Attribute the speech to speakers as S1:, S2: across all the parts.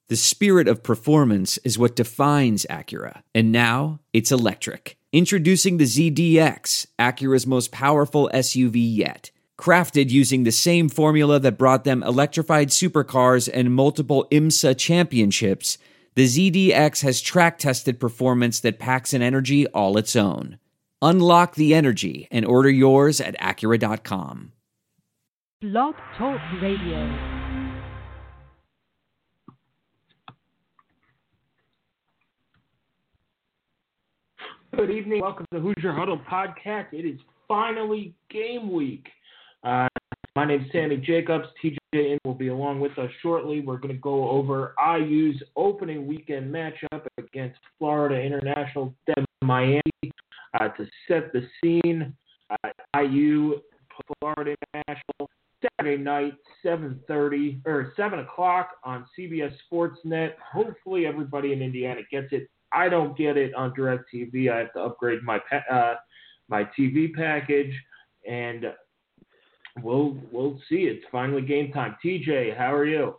S1: The spirit of performance is what defines Acura. And now, it's electric. Introducing the ZDX, Acura's most powerful SUV yet. Crafted using the same formula that brought them electrified supercars and multiple IMSA championships, the ZDX has track-tested performance that packs an energy all its own. Unlock the energy and order yours at Acura.com.
S2: Blog Talk Radio.
S3: Good evening. Welcome to Hoosier Huddle Podcast. It is finally game week. My name is Sammy Jacobs. TJ will be along with us shortly. We're going to go over IU's opening weekend matchup against Florida International de Miami to set the scene. IU, Florida International, Saturday night, 7 o'clock on CBS Sportsnet. Hopefully everybody in Indiana gets it. I don't get it on DirecTV. I have to upgrade my TV package, and we'll see. It's finally game time. TJ, how are you?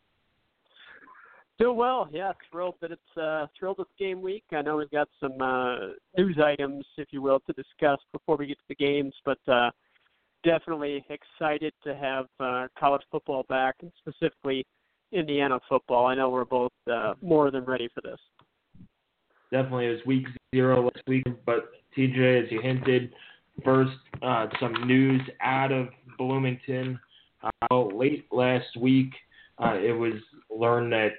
S4: Doing well. Yeah, thrilled that it's game week. I know we've got some news items, if you will, to discuss before we get to the games, but definitely excited to have college football back, and specifically Indiana football. I know we're both more than ready for this.
S3: Definitely, it was week 0 last week, but TJ, as you hinted, first some news out of Bloomington. Late last week, it was learned that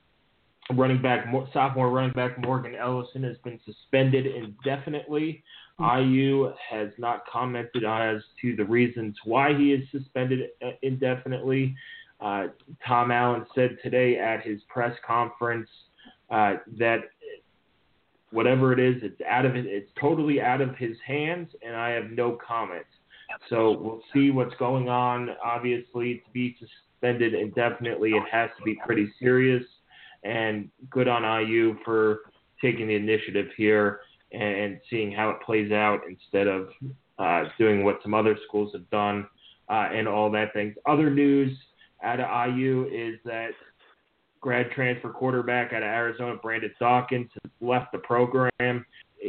S3: sophomore running back Morgan Ellison has been suspended indefinitely. IU has not commented as to the reasons why he is suspended indefinitely. Tom Allen said today at his press conference that whatever it is, it's totally out of his hands, and I have no comments. So we'll see what's going on. Obviously, to be suspended indefinitely, it has to be pretty serious, and good on IU for taking the initiative here and seeing how it plays out instead of doing what some other schools have done and all that things. Other news out of IU is that grad transfer quarterback out of Arizona, Brandon Dawkins, has left the program.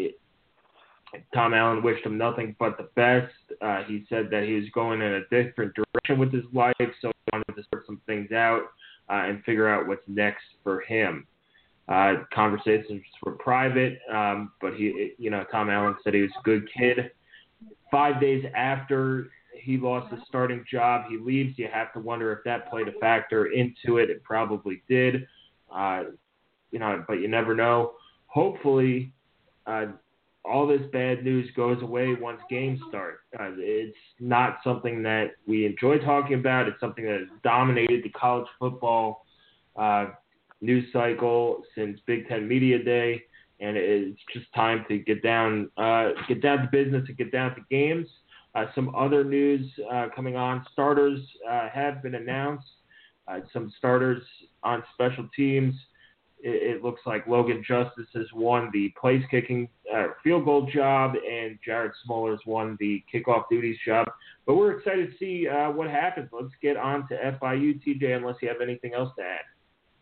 S3: Tom Allen wished him nothing but the best. He said that he was going in a different direction with his life, so he wanted to sort some things out and figure out what's next for him. Conversations were private, but Tom Allen said he was a good kid. 5 days after he lost his starting job, he leaves. You have to wonder if that played a factor into it. It probably did, but you never know. Hopefully, all this bad news goes away once games start. It's not something that we enjoy talking about. It's something that has dominated the college football news cycle since Big Ten Media Day, and it's just time to get down to business and get down to games. Some other news coming on. Starters have been announced. Some starters on special teams. It looks like Logan Justice has won the place-kicking field goal job, and Jared Smollers won the kickoff duties job. But we're excited to see what happens. Let's get on to FIU, TJ, unless you have anything else to add.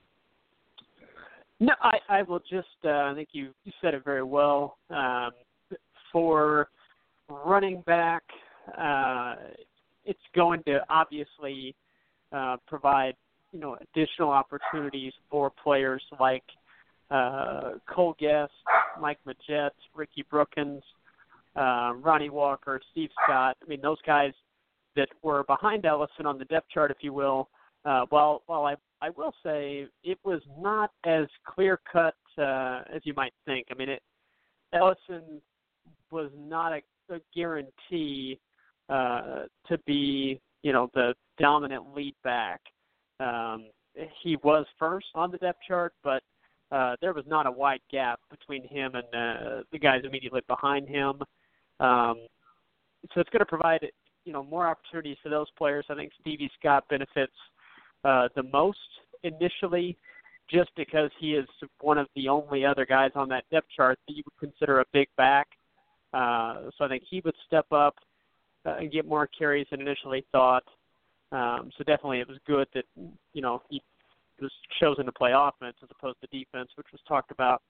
S4: No, I will just I think you said it very well. For running back, it's going to obviously provide additional opportunities for players like Cole Guest, Mike Majette, Ricky Brookins, Ronnie Walker, Steve Scott. I mean, those guys that were behind Ellison on the depth chart, if you will. While I will say it was not as clear-cut as you might think. I mean, Ellison was not a guarantee to be, the dominant lead back. He was first on the depth chart, but there was not a wide gap between him and the guys immediately behind him. So it's going to provide, more opportunities for those players. I think Stevie Scott benefits the most initially, just because he is one of the only other guys on that depth chart that you would consider a big back. So I think he would step up and get more carries than initially thought. So definitely it was good that, he was chosen to play offense as opposed to defense, which was talked about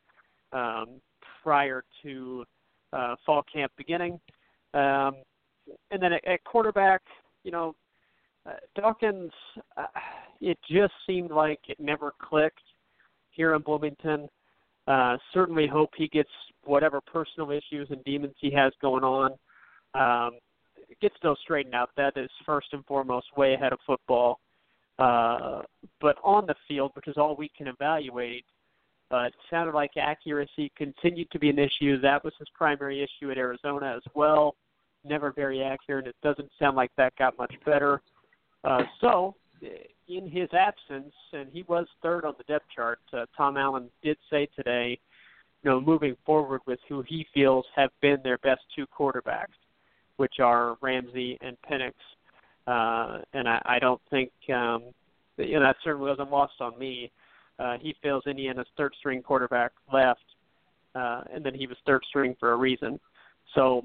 S4: prior to fall camp beginning. And then at quarterback, Dawkins, it just seemed like it never clicked here in Bloomington. Certainly hope he gets whatever personal issues and demons he has going on, gets those straightened out. That is first and foremost way ahead of football. But on the field, which is all we can evaluate, it sounded like accuracy continued to be an issue. That was his primary issue at Arizona as well. Never very accurate. It doesn't sound like that got much better. So in his absence, and he was third on the depth chart, Tom Allen did say today, moving forward with who he feels have been their best two quarterbacks, which are Ramsey and Penix. And I don't think, that certainly wasn't lost on me. He feels Indiana's third-string quarterback left, and then he was third string for a reason. So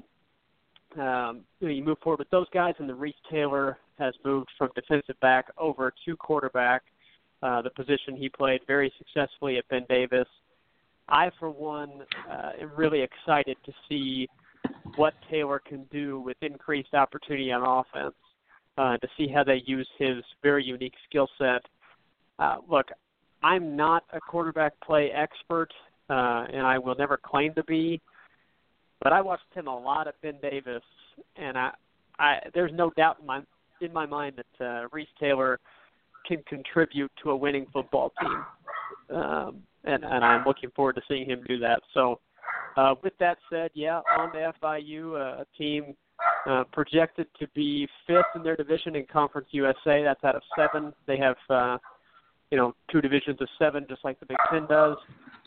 S4: you move forward with those guys, and then Reese Taylor has moved from defensive back over to quarterback, the position he played very successfully at Ben Davis. I, for one, am really excited to see what Taylor can do with increased opportunity on offense, to see how they use his very unique skill set. Look, I'm not a quarterback play expert, and I will never claim to be, but I watched him a lot at Ben Davis, and there's no doubt in my mind that Reese Taylor can contribute to a winning football team, and I'm looking forward to seeing him do that. So with that said, on to FIU, a team projected to be fifth in their division in Conference USA. That's out of 7. They have, 2 divisions of 7, just like the Big Ten does.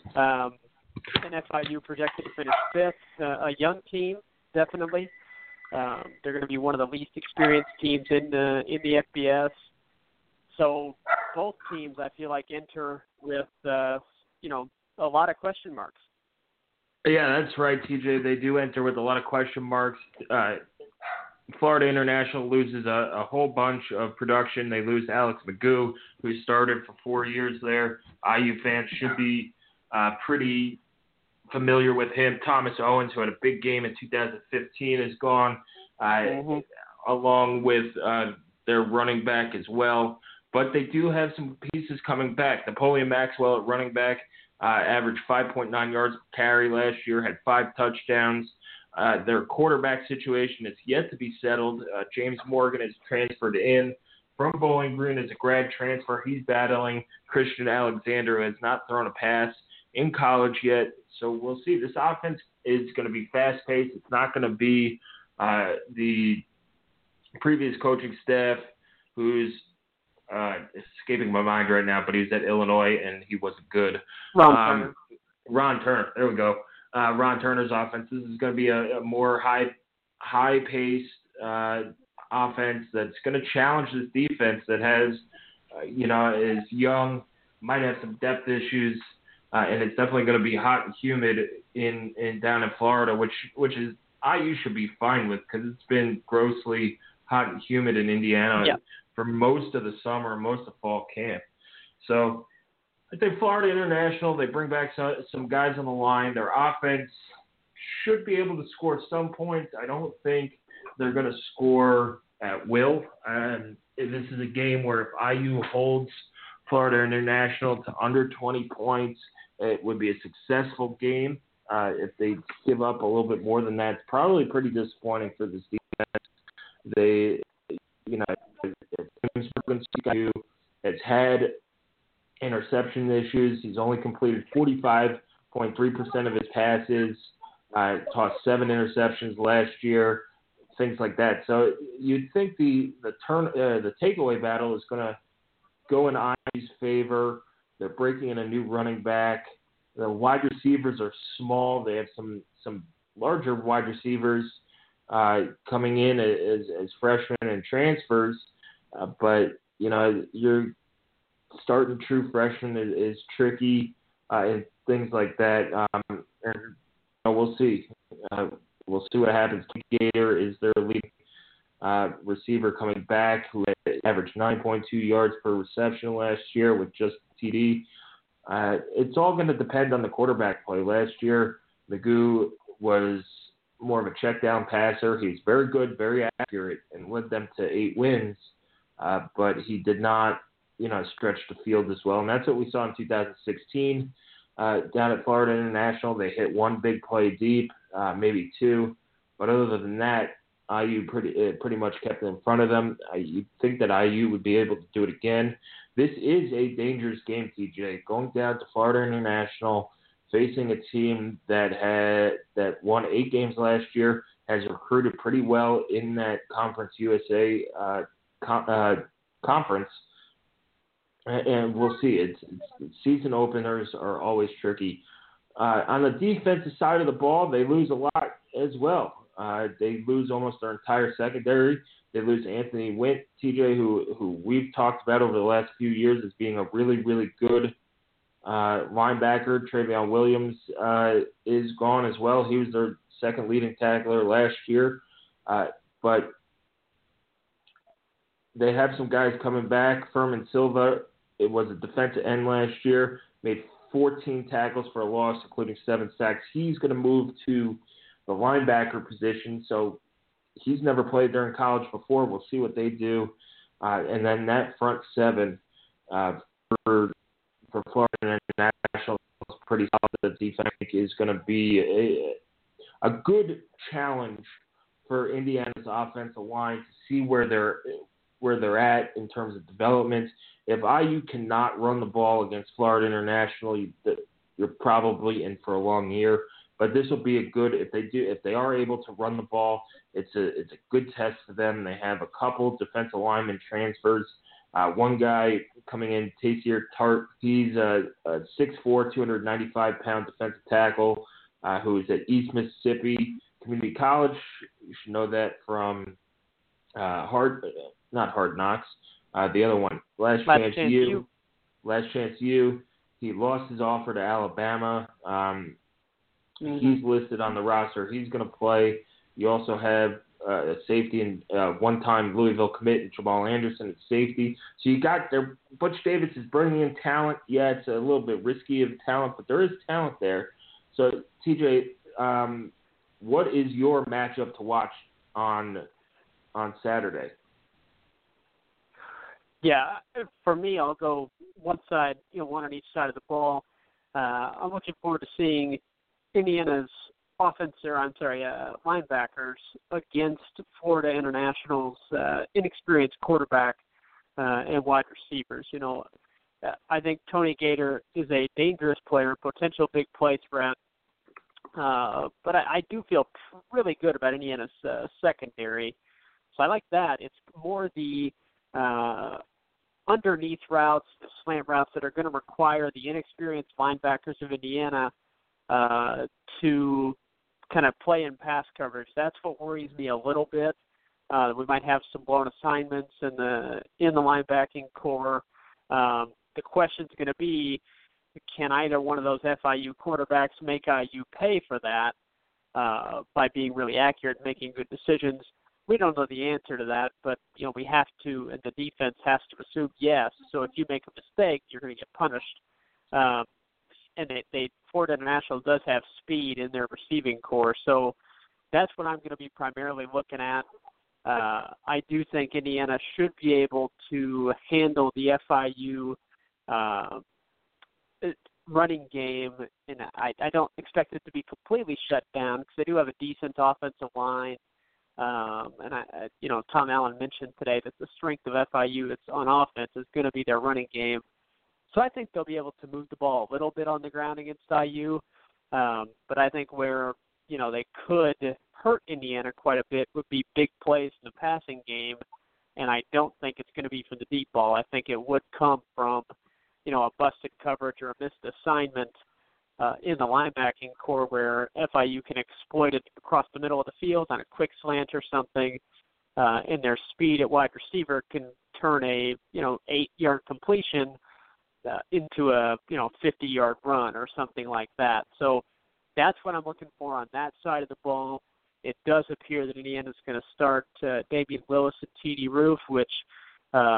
S4: And FIU projected to finish fifth. A young team, definitely. They're going to be one of the least experienced teams in the FBS. So both teams, I feel like, enter with, a lot of question marks.
S3: Yeah, that's right, TJ. They do enter with a lot of question marks. Florida International loses a whole bunch of production. They lose Alex McGough, who started for 4 years there. IU fans should be pretty familiar with him. Thomas Owens, who had a big game in 2015, is gone, along with their running back as well. But they do have some pieces coming back. Napoleon Maxwell at running back averaged 5.9 yards per carry last year, had 5 touchdowns. Their quarterback situation is yet to be settled. James Morgan is transferred in from Bowling Green as a grad transfer. He's battling Christian Alexander, who has not thrown a pass in college yet. So we'll see. This offense is going to be fast-paced. It's not going to be the previous coaching staff, who's escaping my mind right now, but he was at Illinois and he wasn't good. Ron Turner. There we go. Ron Turner's offense. This is going to be a more high-paced offense that's going to challenge this defense that has, is young, might have some depth issues, and it's definitely going to be hot and humid down in Florida, which is IU should be fine with, because it's been grossly hot and humid in Indiana for most of the summer, most of fall camp. So I think Florida International, they bring back some guys on the line. Their offense should be able to score some points. I don't think they're going to score at will. And this is a game where if IU holds Florida International to under 20 points, it would be a successful game. If they give up a little bit more than that, it's probably pretty disappointing for this defense. James has had interception issues. He's only completed 45.3% of his passes, tossed 7 interceptions last year, things like that. So you'd think the takeaway battle is going to go in IU's favor. They're breaking in a new running back. The wide receivers are small. They have some larger wide receivers coming in as freshmen and transfers. But, you're starting true freshman is tricky and things like that. And we'll see. We'll see what happens. Gator is their lead receiver coming back, who averaged 9.2 yards per reception last year with just TD. It's all going to depend on the quarterback play. Last year, Magoo was more of a check down passer. He's very good, very accurate, and led them to 8 wins. But he did not, stretch the field as well. And that's what we saw in 2016 down at Florida International. They hit one big play deep, maybe 2. But other than that, IU pretty much kept it in front of them. You'd think that IU would be able to do it again. This is a dangerous game, TJ. Going down to Florida International, facing a team that won 8 games last year, has recruited pretty well in that Conference USA conference, and we'll see. It's season openers are always tricky. On the defensive side of the ball, they lose a lot as well. They lose almost their entire secondary. They lose Anthony Wint, TJ, who we've talked about over the last few years as being a really, really good linebacker. Travion Williams is gone as well. He was their second leading tackler last year. But they have some guys coming back. Furman Silva, it was a defensive end last year, made 14 tackles for a loss, including 7 sacks. He's going to move to the linebacker position, so he's never played there in college before. We'll see what they do. And then that front 7 for Florida International is pretty solid. The defense is going to be a good challenge for Indiana's offensive line to see where they're at in terms of development. If IU cannot run the ball against Florida International, you're probably in for a long year. But this will be if they are able to run the ball, it's a good test for them. They have a couple defensive lineman transfers. One guy coming in, Taysir Tart, he's a 6'4", 295-pound defensive tackle who is at East Mississippi Community College. You should know that from not Hard Knocks. The other one, Last Chance U. Last Chance U. He lost his offer to Alabama. He's listed on the roster. He's going to play. You also have a safety and one-time Louisville commit, Jamal Anderson at safety. So you got there. Butch Davis is bringing in talent. Yeah, it's a little bit risky of talent, but there is talent there. So, TJ, what is your matchup to watch on Saturday?
S4: Yeah, for me, I'll go one side, one on each side of the ball. I'm looking forward to seeing Indiana's linebackers against Florida International's inexperienced quarterback and wide receivers. I think Tony Gator is a dangerous player, potential big play threat. But I do feel really good about Indiana's secondary. So I like that. It's more the underneath routes, the slant routes that are going to require the inexperienced linebackers of Indiana to kind of play in pass coverage. That's what worries me a little bit. We might have some blown assignments in the linebacking core. The question's going to be, can either one of those FIU quarterbacks make IU pay for that by being really accurate and making good decisions? We don't know the answer to that, but we have to, and the defense has to assume yes. So if you make a mistake, you're going to get punished. And Florida International does have speed in their receiving core, so that's what I'm going to be primarily looking at. I do think Indiana should be able to handle the FIU running game, and I don't expect it to be completely shut down because they do have a decent offensive line. And Tom Allen mentioned today that the strength of FIU on offense is going to be their running game. So I think they'll be able to move the ball a little bit on the ground against IU. But I think where, they could hurt Indiana quite a bit would be big plays in the passing game. And I don't think it's going to be from the deep ball. I think it would come from, a busted coverage or a missed assignment in the linebacking core where FIU can exploit it across the middle of the field on a quick slant or something. And their speed at wide receiver can turn a, 8-yard completion into a 50-yard run or something like that. So that's what I'm looking for on that side of the ball. It does appear that Indiana's going to start Damian Lewis and TD Roof, which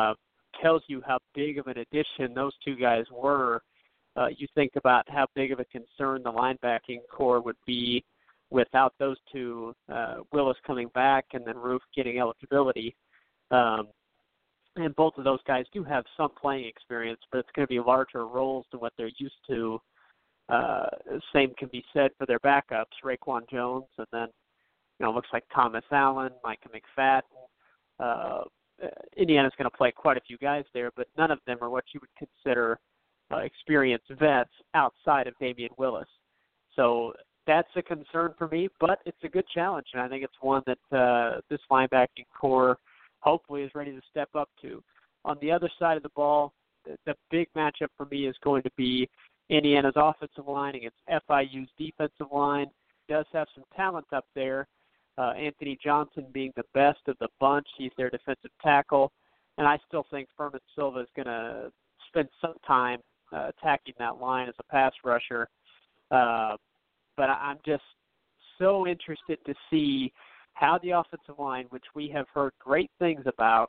S4: tells you how big of an addition those two guys were. You think about how big of a concern the linebacking core would be without those two, Willis coming back and then Roof getting eligibility. And both of those guys do have some playing experience, but it's going to be larger roles than what they're used to. Same can be said for their backups, Raekwon Jones, and then, looks like Thomas Allen, Micah McFadden. Indiana's going to play quite a few guys there, but none of them are what you would consider experienced vets outside of Damian Willis. So that's a concern for me, but it's a good challenge, and I think it's one that this linebacking core hopefully is ready to step up to. On the other side of the ball, the big matchup for me is going to be Indiana's offensive line against FIU's defensive line. Does have some talent up there. Anthony Johnson being the best of the bunch. He's their defensive tackle. And I still think Furman Silva is going to spend some time attacking that line as a pass rusher. But I'm just so interested to see how the offensive line, which we have heard great things about,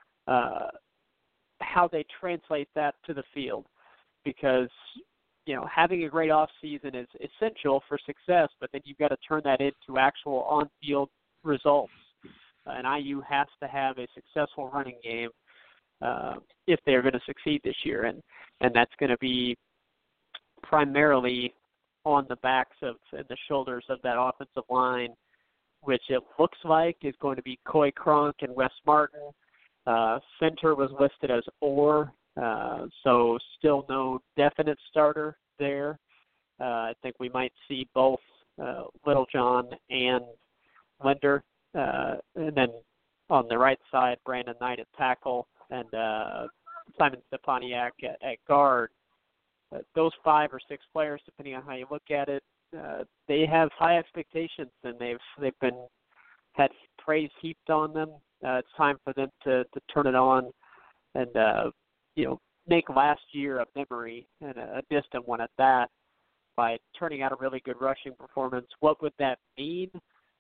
S4: how they translate that to the field. Because, having a great offseason is essential for success, but then you've got to turn that into actual on-field results. And IU has to have a successful running game if they're going to succeed this year. And that's going to be primarily on the backs of and the shoulders of that offensive line, which it looks like is going to be Coy Cronk and Wes Martin. Center was listed as Orr, so still no definite starter there. I think we might see both Littlejohn and Linder. And then on the right side, Brandon Knight at tackle and Simon Stepaniak at guard. Those 5 or 6 players, depending on how you look at it, they have high expectations, and they've been had praise heaped on them. It's time for them to turn it on and make last year a memory, and a distant one at that, by turning out a really good rushing performance. What would that mean?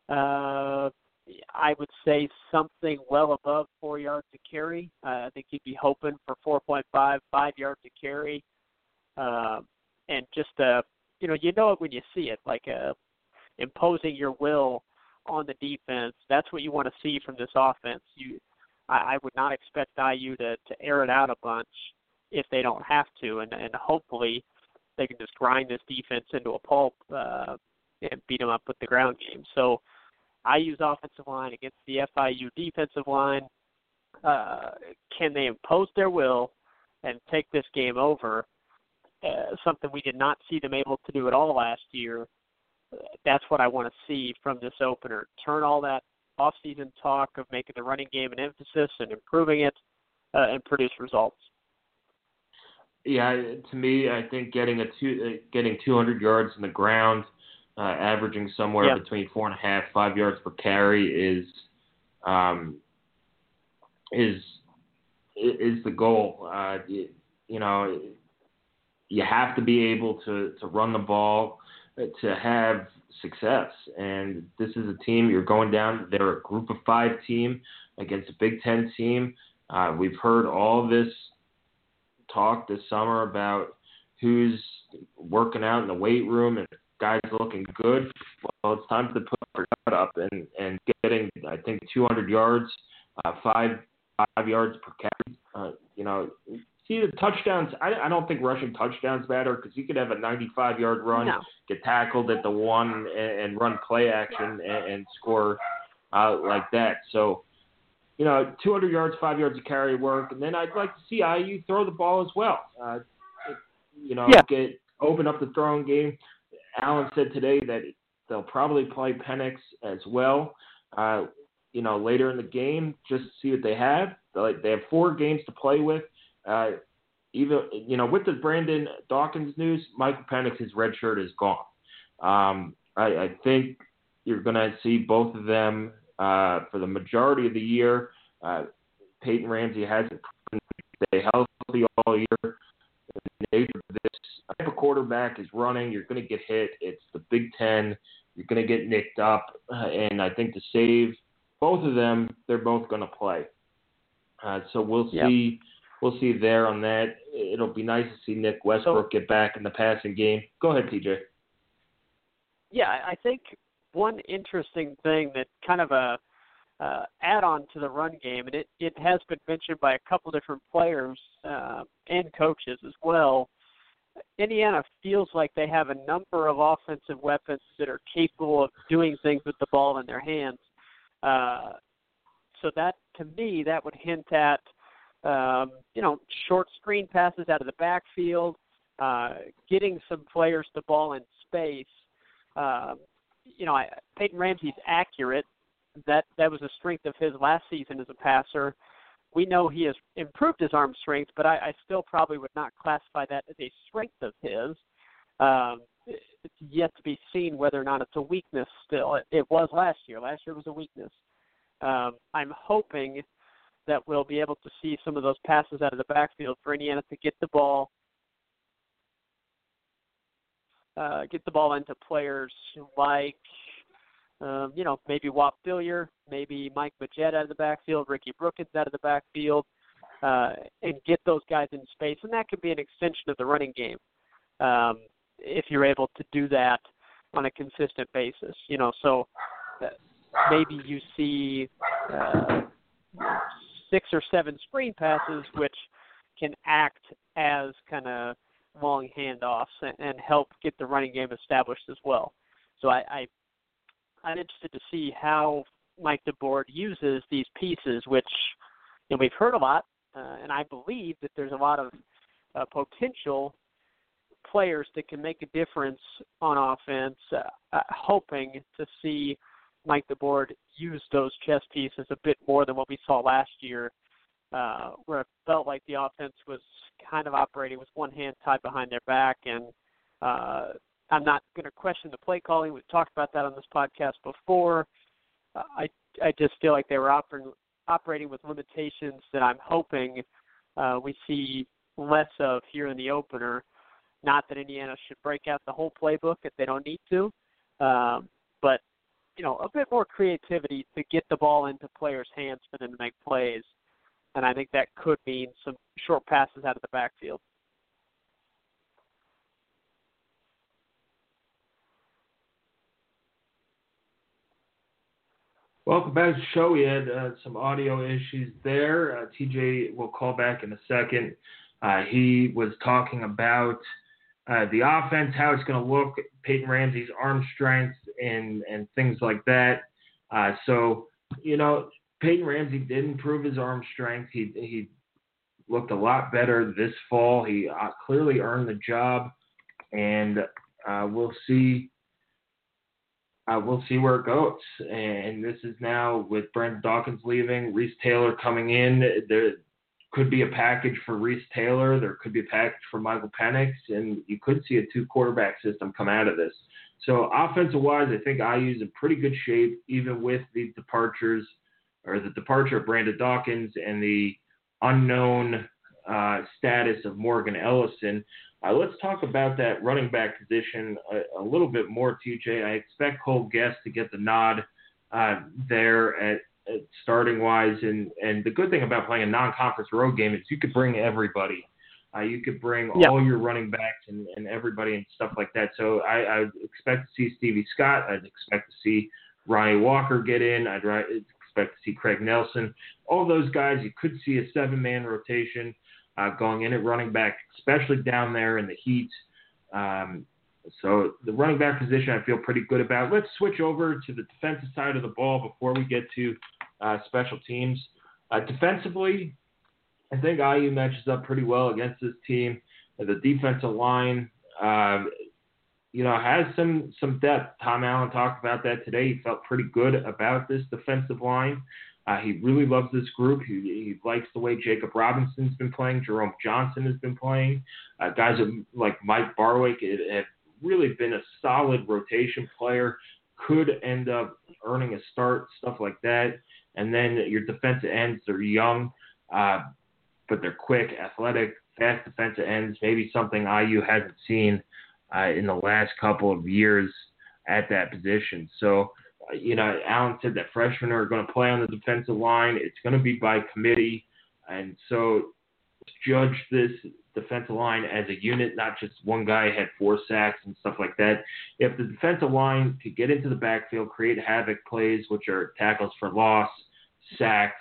S4: I would say something well above 4 yards a carry. I think you'd be hoping for 4.5 yards a carry. And just, you know it when you see it, like imposing your will on the defense. That's what you want to see from this offense. I would not expect IU to air it out a bunch if they don't have to, and hopefully they can just grind this defense into a pulp and beat them up with the ground game. So IU's offensive line against the FIU defensive line, can they impose their will and take this game over? Something we did not see them able to do at all last year. That's what I want to see from this opener. Turn all that off-season talk of making the running game an emphasis and improving it and produce results.
S3: Yeah, to me, I think getting 200 yards in the ground, averaging somewhere between 4.5, 5 yards per carry is the goal. You have to be able to run the ball to have success. And this is a team you're going down. They're a group of 5 team against a Big Ten team. We've heard all this talk this summer about who's working out in the weight room and guys looking good. Well, it's time to put our gut up and getting, I think, 200 yards, 5 yards per carry. See the touchdowns. I don't think rushing touchdowns matter because you could have a 95-yard run, get tackled at the 1 and run play action and score like that. So, 200 yards, 5 yards of carry work, and then I'd like to see IU throw the ball as well. Open up the throwing game. Allen said today that they'll probably play Penix as well. Later in the game, just to see what they have. They have 4 games to play with. With the Brandon Dawkins news, Michael Penix, his red shirt is gone. I think you're going to see both of them for the majority of the year. Peyton Ramsey hasn't proven to stay healthy all year. The nature of this type of quarterback is running. You're going to get hit. It's the Big Ten. You're going to get nicked up. And I think to save both of them, they're both going to play. So we'll see we'll see there on that. It'll be nice to see Nick Westbrook get back in the passing game. Go ahead, TJ.
S4: Yeah, I think one interesting thing that kind of a add-on to the run game, and it has been mentioned by a couple different players and coaches as well. Indiana feels like they have a number of offensive weapons that are capable of doing things with the ball in their hands. So that, to me, that would hint at, short screen passes out of the backfield, getting some players the ball in space. Peyton Ramsey's accurate. That was a strength of his last season as a passer. We know he has improved his arm strength, but I still probably would not classify that as a strength of his. It's yet to be seen whether or not it's a weakness still. It was last year. Last year was a weakness. I'm hoping that we'll be able to see some of those passes out of the backfield for Indiana to get the ball into players like, maybe Whop Philyor, maybe Mike Majette out of the backfield, Ricky Brookins out of the backfield, and get those guys in space. And that could be an extension of the running game if you're able to do that on a consistent basis. So maybe you see 6 or 7 screen passes, which can act as kind of long handoffs and help get the running game established as well. So I'm interested to see how Mike DeBoer uses these pieces, which we've heard a lot, and I believe that there's a lot of potential players that can make a difference on offense, hoping to see Mike DeBoer use those chess pieces a bit more than what we saw last year, where it felt like the offense was kind of operating with one hand tied behind their back. And I'm not going to question the play calling. We've talked about that on this podcast before. I just feel like they were operating with limitations that I'm hoping we see less of here in the opener. Not that Indiana should break out the whole playbook if they don't need to, but a bit more creativity to get the ball into players' hands for them to make plays. And I think that could mean some short passes out of the backfield.
S3: Welcome back to the show. We had some audio issues there. TJ will call back in a second. He was talking about the offense, how it's going to look, Peyton Ramsey's arm strength, and things like that. Peyton Ramsey did improve his arm strength. He looked a lot better this fall. He clearly earned the job, and we'll see. We'll see where it goes. And this is now with Brandon Dawkins leaving, Reese Taylor coming in. There could be a package for Reese Taylor. There could be a package for Michael Penix. And you could see a 2-quarterback system come out of this. So offensive-wise, I think IU's in pretty good shape, even with the departure of Brandon Dawkins and the unknown status of Morgan Ellison. Let's talk about that running back position a little bit more, TJ. I expect Cole Guest to get the nod there at starting-wise. And the good thing about playing a non-conference road game is you could bring everybody. You could bring all your running backs and everybody and stuff like that. So I expect to see Stevie Scott. I'd expect to see Ronnie Walker get in. I'd expect to see Craig Nelson. All those guys, you could see a 7-man rotation going in at running back, especially down there in the heat. So the running back position I feel pretty good about. Let's switch over to the defensive side of the ball before we get to special teams. Defensively, I think IU matches up pretty well against this team. The defensive line, has some depth. Tom Allen talked about that today. He felt pretty good about this defensive line. He really loves this group. He likes the way Jacob Robinson's been playing. Jerome Johnson has been playing. Guys like Mike Barwick have really been a solid rotation player. Could end up earning a start, stuff like that. And then your defensive ends, they're young, but they're quick, athletic, fast defensive ends. Maybe something IU hasn't seen in the last couple of years at that position. So, Allen said that freshmen are going to play on the defensive line. It's going to be by committee. And so judge this defensive line as a unit, not just one guy had 4 sacks and stuff like that. If the defensive line could get into the backfield, create havoc plays, which are tackles for loss, sacks,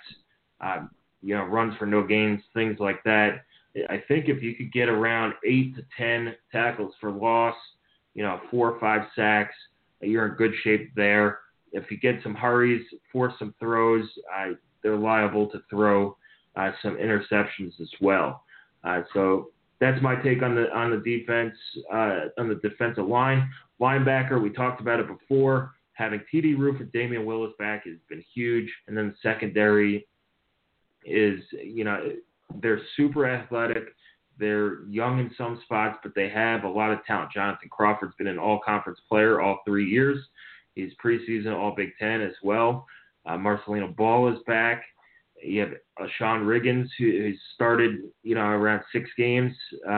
S3: runs for no gains, things like that. I think if you could get around 8 to 10 tackles for loss, 4 or 5 sacks, you're in good shape there. If you get some hurries, force some throws, they're liable to throw some interceptions as well. So that's my take on the defense, on the defensive line. Linebacker, we talked about it before. Having T.D. Roof and Damian Willis back has been huge. And then the secondary is, they're super athletic. They're young in some spots, but they have a lot of talent. Jonathan Crawford's been an all-conference player all 3 years. He's preseason All-Big Ten as well. Marcelino Ball is back. You have Sean Riggins, who started, around 6 games,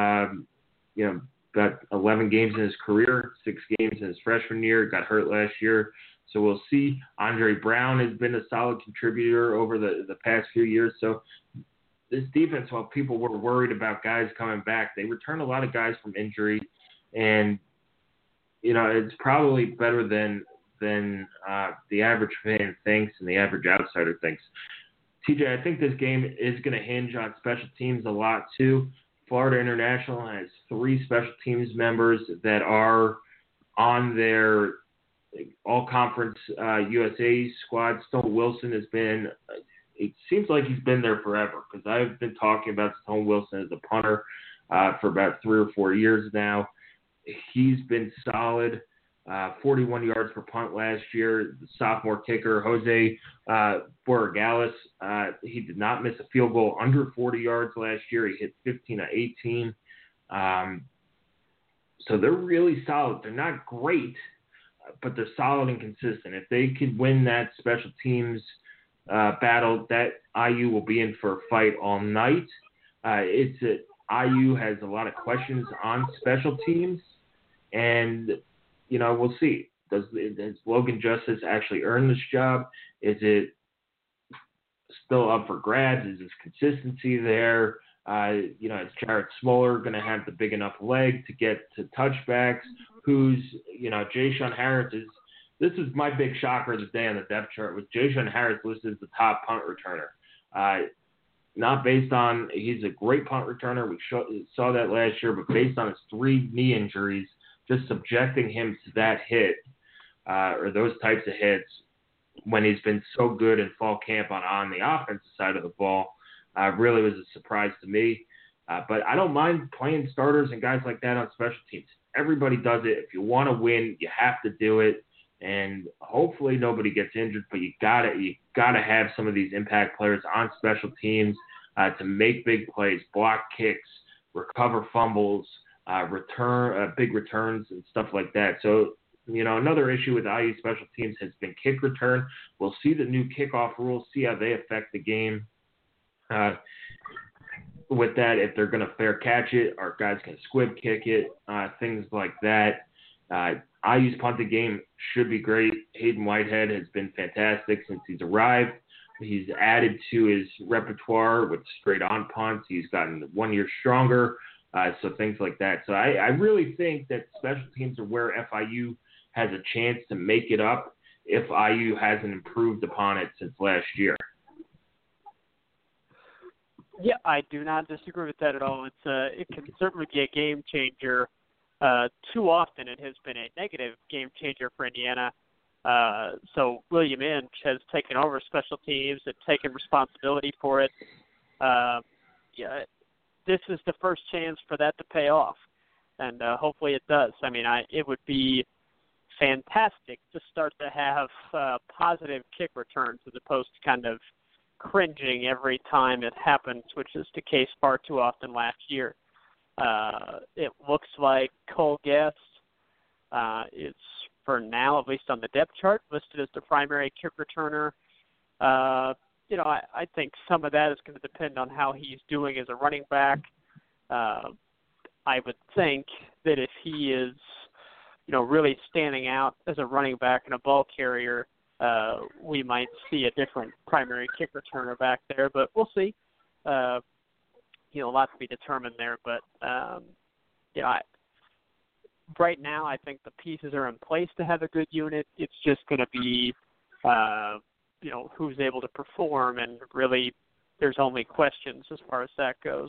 S3: about 11 games in his career, 6 games in his freshman year, got hurt last year. So we'll see. Andre Brown has been a solid contributor over the past few years. So this defense, while people were worried about guys coming back, they returned a lot of guys from injury. And, it's probably better than the average fan thinks and the average outsider thinks. TJ, I think this game is going to hinge on special teams a lot too. Florida International has 3 special teams members that are on their all-conference USA squad. Stone Wilson has been – it seems like he's been there forever because I've been talking about Stone Wilson as a punter for about 3 or 4 years now. He's been solid. 41 yards per punt last year. The sophomore kicker, Jose Borregales, he did not miss a field goal under 40 yards last year. He hit 15 of 18. So they're really solid. They're not great, but they're solid and consistent. If they could win that special teams battle, that IU will be in for a fight all night. IU has a lot of questions on special teams, and we'll see. Does Logan Justice actually earn this job? Is it still up for grabs? Is his consistency there? Is Jared Smoller going to have the big enough leg to get to touchbacks? Ja'Shawn Harris is – this is my big shocker of the day on the depth chart, with Ja'Shawn Harris listed as the top punt returner. Not based on – he's a great punt returner. We saw that last year, but based on his 3 knee injuries, just subjecting him to that hit or those types of hits when he's been so good in fall camp on the offensive side of the ball really was a surprise to me. But I don't mind playing starters and guys like that on special teams. Everybody does it. If you want to win, you have to do it. And hopefully nobody gets injured, but you gotta have some of these impact players on special teams to make big plays, block kicks, recover fumbles, return big returns and stuff like that. So, another issue with IU special teams has been kick return. We'll see the new kickoff rules, see how they affect the game. With that, if they're going to fair catch it, or guys can squib kick it, things like that. IU's punting game should be great. Hayden Whitehead has been fantastic since he's arrived. He's added to his repertoire with straight-on punts. He's gotten 1 year stronger. So things like that. So I really think that special teams are where FIU has a chance to make it up if IU hasn't improved upon it since last year.
S4: Yeah, I do not disagree with that at all. It can certainly be a game changer. Too often it has been a negative game changer for Indiana. So William Inge has taken over special teams and taken responsibility for it. This is the first chance for that to pay off, and hopefully it does. I mean, it would be fantastic to start to have positive kick returns as opposed to kind of cringing every time it happens, which is the case far too often last year. It looks like Cole Guest is, for now, at least on the depth chart, listed as the primary kick returner. I think some of that is going to depend on how he's doing as a running back. I would think that if he is, really standing out as a running back and a ball carrier, we might see a different primary kick returner back there, but we'll see. a lot to be determined there. But right now, I think the pieces are in place to have a good unit. It's just going to be, who's able to perform, and really, there's only questions as far as that goes.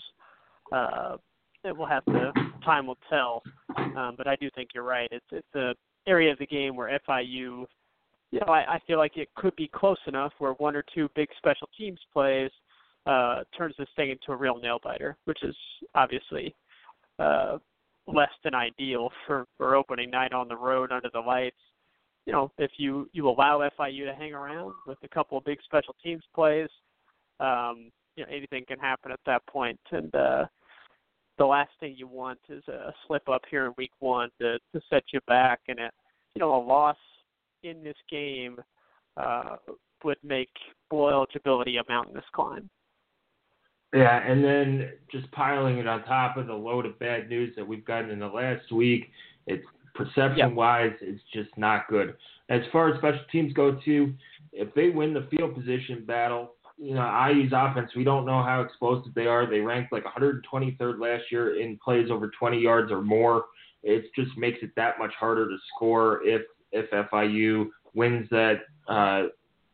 S4: Time will tell. But I do think you're right. It's an area of the game where FIU, I feel like it could be close enough where one or two big special teams plays turns this thing into a real nail-biter, which is obviously less than ideal for opening night on the road under the lights. If you allow FIU to hang around with a couple of big special teams plays, anything can happen at that point. And the last thing you want is a slip up here in week one to set you back. And a loss in this game would make bowl eligibility a mountainous climb.
S3: Yeah, and then just piling it on top of the load of bad news that we've gotten in the last week, it's perception-wise, it's just not good. As far as special teams go, too, if they win the field position battle, IU's offense, we don't know how explosive they are. They ranked like 123rd last year in plays over 20 yards or more. It just makes it that much harder to score if FIU wins that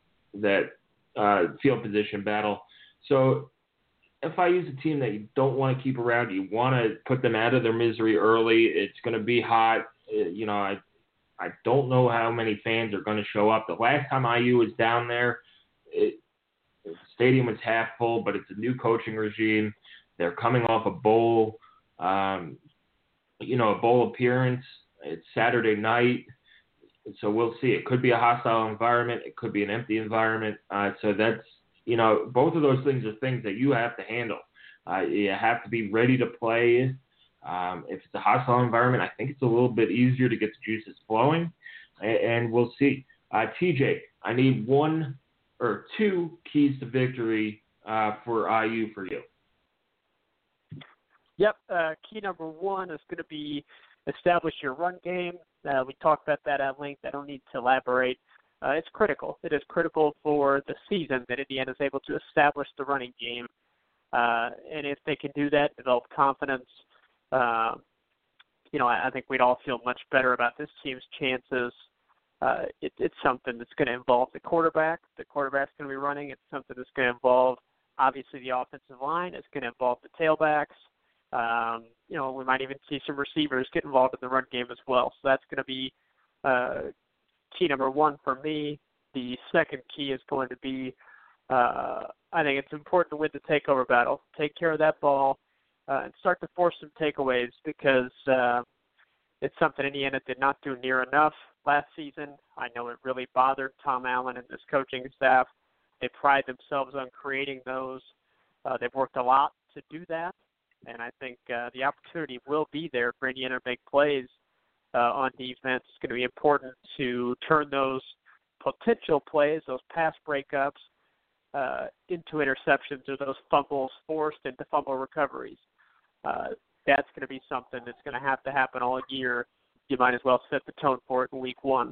S3: field position battle. So FIU is a team that you don't want to keep around. You want to put them out of their misery early. It's going to be hot. I don't know how many fans are going to show up. The last time IU was down there, the stadium was half full, but it's a new coaching regime. They're coming off a bowl, a bowl appearance. It's Saturday night, so we'll see. It could be a hostile environment. It could be an empty environment. So that's, both of those things are things that you have to handle. You have to be ready to play. If it's a hostile environment, I think it's a little bit easier to get the juices flowing, and we'll see. TJ, I need one or two keys to victory for IU for you.
S4: Yep. Key number one is going to be establish your run game. We talked about that at length. I don't need to elaborate. It's critical. It is critical for the season that Indiana is able to establish the running game. And if they can do that, develop confidence, I think we'd all feel much better about this team's chances. It's something that's going to involve the quarterback. The quarterback's going to be running. It's something that's going to involve, obviously, the offensive line. It's going to involve the tailbacks. We might even see some receivers get involved in the run game as well. So that's going to be key number one for me. The second key is going to be, I think it's important to win the takeover battle. Take care of that ball and start to force some takeaways, because it's something Indiana did not do near enough last season. I know it really bothered Tom Allen and his coaching staff. They pride themselves on creating those. They've worked a lot to do that, and I think the opportunity will be there for Indiana to make plays on defense. It's going to be important to turn those potential plays, those pass breakups, into interceptions, or those fumbles forced into fumble recoveries. That's going to be something that's going to happen all year. You might as well set the tone for it in week one.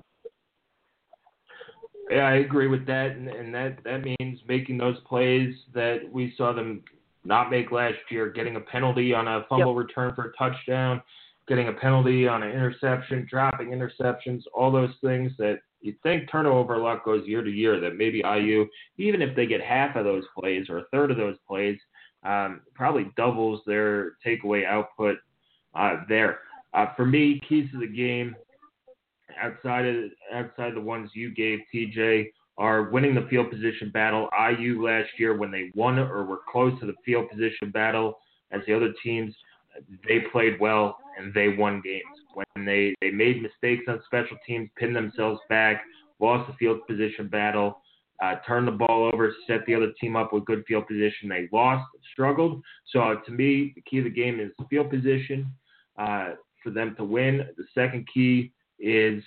S3: Yeah, I agree with that, and that means making those plays that we saw them not make last year, getting a penalty on a fumble return for a touchdown, getting a penalty on an interception, dropping interceptions, all those things that you think turnover luck goes year to year, that maybe IU, even if they get half of those plays or a third of those plays, probably doubles their takeaway output there. For me, keys to the game, outside the ones you gave, TJ, are winning the field position battle. IU last year, when they won or were close to the field position battle as the other teams, they played well and they won games. When they made mistakes on special teams, pinned themselves back, lost the field position battle, turned the ball over, set the other team up with good field position, they lost, struggled. So to me, the key of the game is field position for them to win. The second key is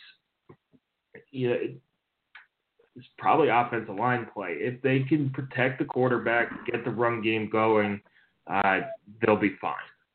S3: it's probably offensive line play. If they can protect the quarterback, get the run game going, they'll be fine.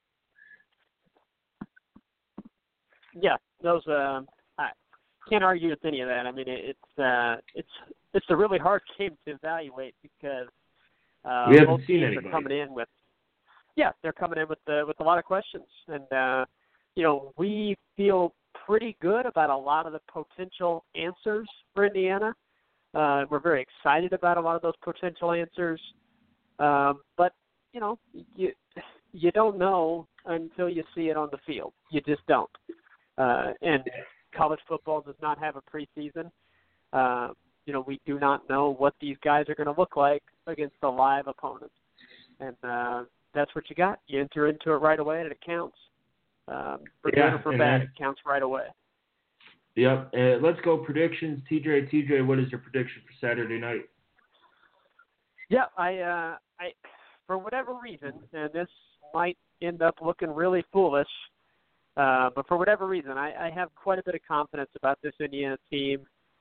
S4: Yeah, those I can't argue with any of that. I mean, it's a really hard game to evaluate, because
S3: we haven't seen anybody
S4: coming in with Yeah, they're coming in with a lot of questions, and we feel pretty good about a lot of the potential answers for Indiana. We're very excited about a lot of those potential answers, but you don't know until you see it on the field. You just don't. And college football does not have a preseason. We do not know what these guys are going to look like against a live opponent. And that's what you got. You enter into it right away, and it counts. For good or for bad, it counts right away.
S3: Yep. Let's go predictions. TJ, what is your prediction for Saturday night?
S4: Yeah, I for whatever reason, and this might end up looking really foolish, but for whatever reason, I have quite a bit of confidence about this Indiana team.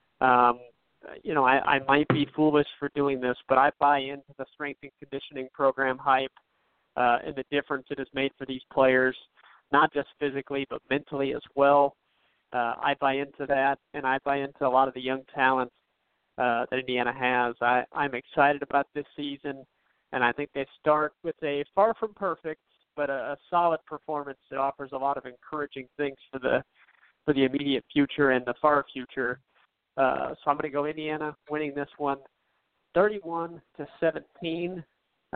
S4: I might be foolish for doing this, but I buy into the strength and conditioning program hype and the difference it has made for these players, not just physically but mentally as well. I buy into that, and I buy into a lot of the young talent that Indiana has. I'm excited about this season, and I think they start with a far from perfect but a solid performance that offers a lot of encouraging things for the immediate future and the far future. So I'm going to go Indiana winning this one 31-17, and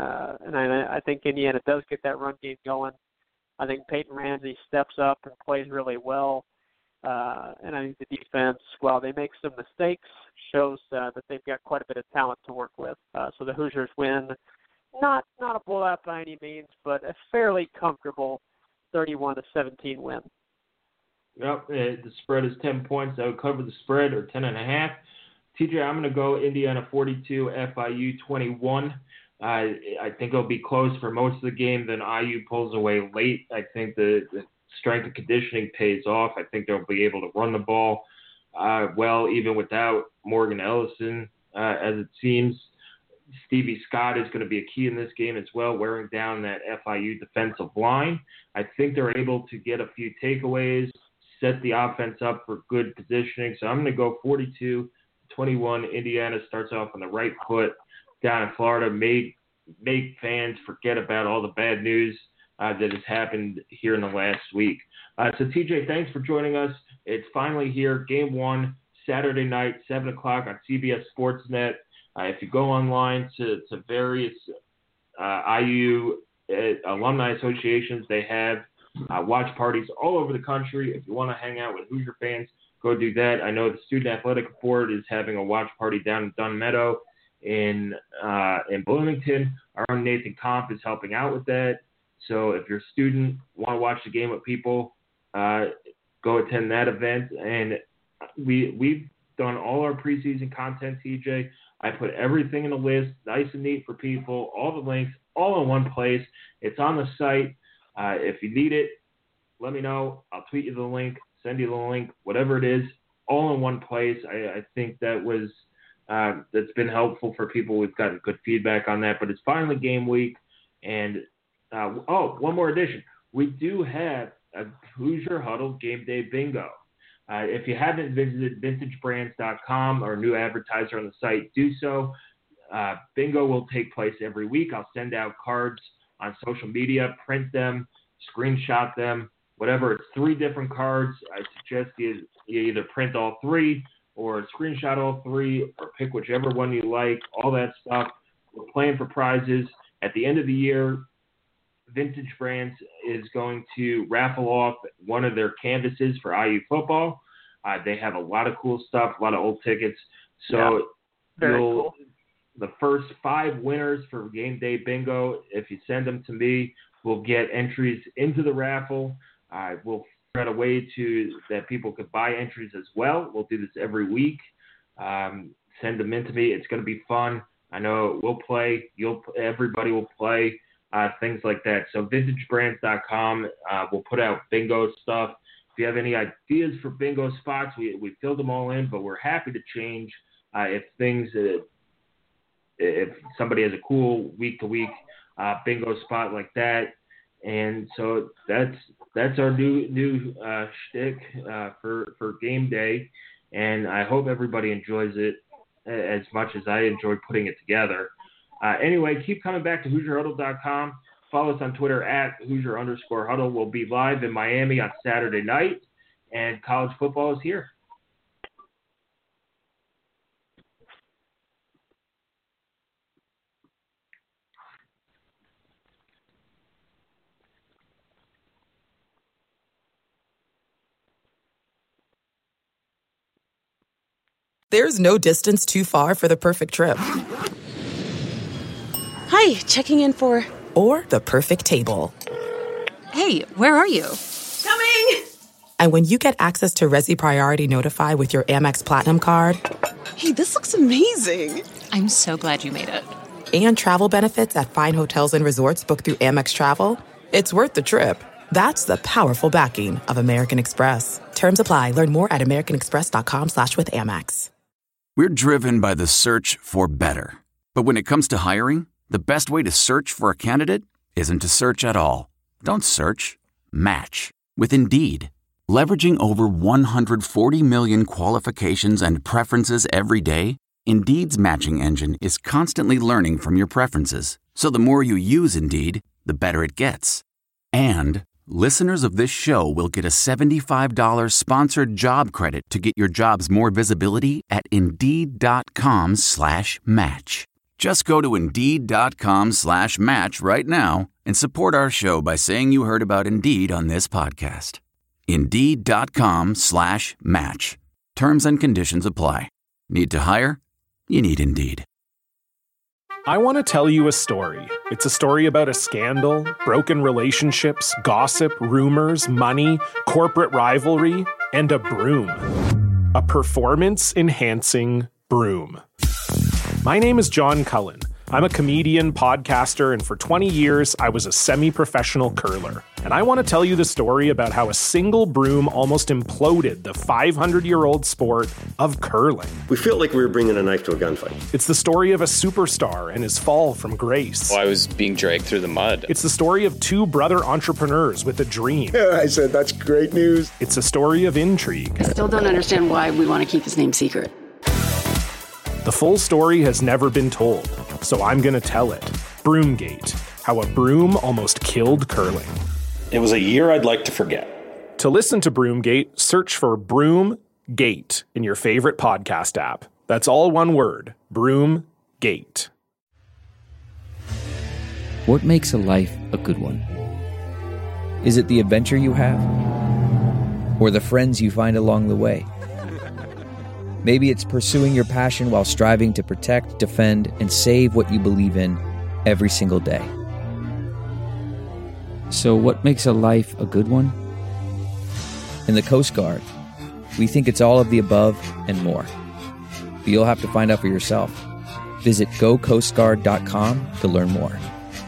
S4: I think Indiana does get that run game going. I think Peyton Ramsey steps up and plays really well, and I think the defense, while they make some mistakes, shows that they've got quite a bit of talent to work with. So the Hoosiers win, not a blowout by any means, but a fairly comfortable 31-17 win.
S3: Yep, the spread is 10 points. I would cover the spread, or 10.5. TJ, I'm going to go Indiana 42, FIU 21. I think it'll be close for most of the game. Then IU pulls away late. I think the strength and conditioning pays off. I think they'll be able to run the ball well, even without Morgan Ellison, as it seems. Stevie Scott is going to be a key in this game as well, wearing down that FIU defensive line. I think they're able to get a few takeaways, set the offense up for good positioning. So I'm going to go 42-21. Indiana starts off on the right foot down in Florida, make fans forget about all the bad news that has happened here in the last week. So, TJ, thanks for joining us. It's finally here, Game 1, Saturday night, 7 o'clock on CBS Sportsnet. If you go online to various IU alumni associations, they have watch parties all over the country. If you want to hang out with Hoosier fans, go do that. I know the Student Athletic Board is having a watch party down in Dunn Meadow in Bloomington. Our own Nathan Komp is helping out with that. So if you're a student, want to watch the game with people, go attend that event. And we've done all our preseason content, TJ. I put everything in a list, nice and neat for people, all the links, all in one place. It's on the site. If you need it, let me know. I'll tweet you the link, send you the link, whatever it is, all in one place. I think that was that's been helpful for people. We've gotten good feedback on that. But it's finally game week. And, one more addition. We do have a Hoosier Huddle Game Day Bingo. If you haven't visited vintagebrands.com, our new advertiser on the site, do so. Bingo will take place every week. I'll send out cards on social media, print them, screenshot them, whatever. It's 3 different cards. I suggest you either print all 3 or screenshot all 3 or pick whichever one you like, all that stuff. We're playing for prizes. At the end of the year, Vintage Brands is going to raffle off one of their canvases for IU football. They have a lot of cool stuff, a lot of old tickets. So
S4: very cool.
S3: The first 5 winners for Game Day Bingo, if you send them to me, will get entries into the raffle. We'll spread a way that people could buy entries as well. We'll do this every week. Send them in to me. It's going to be fun. I know we'll play. Everybody will play. Things like that. So vintagebrands.com will put out bingo stuff. If you have any ideas for bingo spots, we filled them all in, but we're happy to change if somebody has a cool week-to-week bingo spot like that. And so that's our new shtick for game day, and I hope everybody enjoys it as much as I enjoy putting it together. Anyway, keep coming back to HoosierHuddle.com. Follow us on Twitter at Hoosier_Huddle. We'll be live in Miami on Saturday night, and college football is here.
S5: There's no distance too far for the perfect trip.
S6: Hi, checking in for...
S5: Or the perfect table.
S6: Hey, where are you?
S5: Coming! And when you get access to Resi Priority Notify with your Amex Platinum card...
S6: Hey, this looks amazing. I'm so glad you made it.
S5: And travel benefits at fine hotels and resorts booked through Amex Travel, it's worth the trip. That's the powerful backing of American Express. Terms apply. Learn more at americanexpress.com/withAmex.
S7: We're driven by the search for better. But when it comes to hiring, the best way to search for a candidate isn't to search at all. Don't search. Match. With Indeed. Leveraging over 140 million qualifications and preferences every day, Indeed's matching engine is constantly learning from your preferences. So the more you use Indeed, the better it gets. And listeners of this show will get a $75 sponsored job credit to get your jobs more visibility at Indeed.com/match. Just go to Indeed.com/match right now and support our show by saying you heard about Indeed on this podcast. Indeed.com/match. Terms and conditions apply. Need to hire? You need Indeed.
S8: I want to tell you a story. It's a story about a scandal, broken relationships, gossip, rumors, money, corporate rivalry, and a broom. A performance-enhancing broom. My name is John Cullen. I'm a comedian, podcaster, and for 20 years, I was a semi-professional curler. And I want to tell you the story about how a single broom almost imploded the 500-year-old sport of curling.
S9: We felt like we were bringing a knife to a gunfight.
S8: It's the story of a superstar and his fall from grace.
S10: I was being dragged through the mud.
S8: It's the story of two brother entrepreneurs with a dream.
S9: I said, that's great news.
S8: It's a story of intrigue.
S6: I still don't understand why we want to keep his name secret.
S8: The full story has never been told, so I'm going to tell it. Broomgate, how a broom almost killed curling.
S11: It was a year I'd like to forget.
S8: To listen to Broomgate, search for Broomgate in your favorite podcast app. That's all one word, Broomgate.
S1: What makes a life a good one? Is it the adventure you have? Or the friends you find along the way? Maybe it's pursuing your passion while striving to protect, defend, and save what you believe in every single day. So what makes a life a good one? In the Coast Guard, we think it's all of the above and more. But you'll have to find out for yourself. Visit gocoastguard.com to learn more.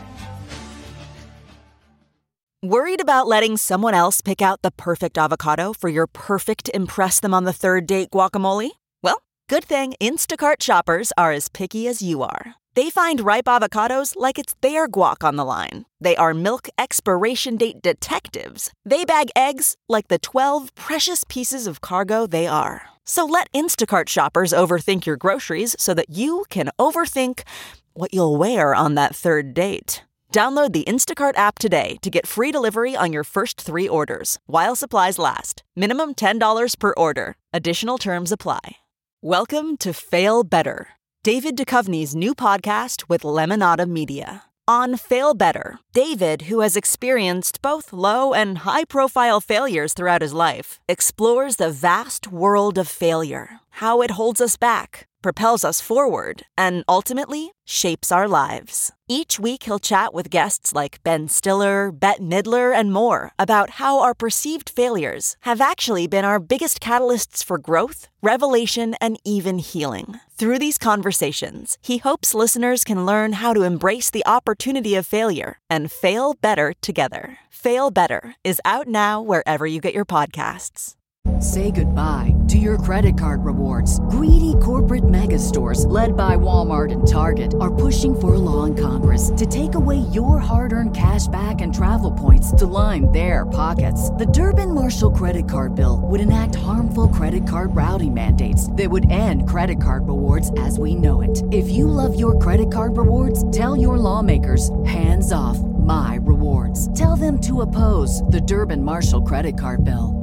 S12: Worried about letting someone else pick out the perfect avocado for your perfect impress-them-on-the-third-date guacamole? Well, good thing Instacart shoppers are as picky as you are. They find ripe avocados like it's their guac on the line. They are milk expiration date detectives. They bag eggs like the 12 precious pieces of cargo they are. So let Instacart shoppers overthink your groceries so that you can overthink what you'll wear on that third date. Download the Instacart app today to get free delivery on your first 3 orders, while supplies last. Minimum $10 per order. Additional terms apply. Welcome to Fail Better, David Duchovny's new podcast with Lemonada Media. On Fail Better, David, who has experienced both low and high-profile failures throughout his life, explores the vast world of failure, how it holds us back, propels us forward, and ultimately shapes our lives. Each week he'll chat with guests like Ben Stiller, Bette Midler, and more about how our perceived failures have actually been our biggest catalysts for growth, revelation, and even healing. Through these conversations, he hopes listeners can learn how to embrace the opportunity of failure and fail better together. Fail Better is out now wherever you get your podcasts.
S13: Say goodbye to your credit card rewards. Greedy corporate mega stores, led by Walmart and Target, are pushing for a law in Congress to take away your hard-earned cash back and travel points to line their pockets. The Durbin-Marshall credit card bill would enact harmful credit card routing mandates that would end credit card rewards as we know it. If you love your credit card rewards, tell your lawmakers, hands off my rewards. Tell them to oppose the Durbin-Marshall credit card bill.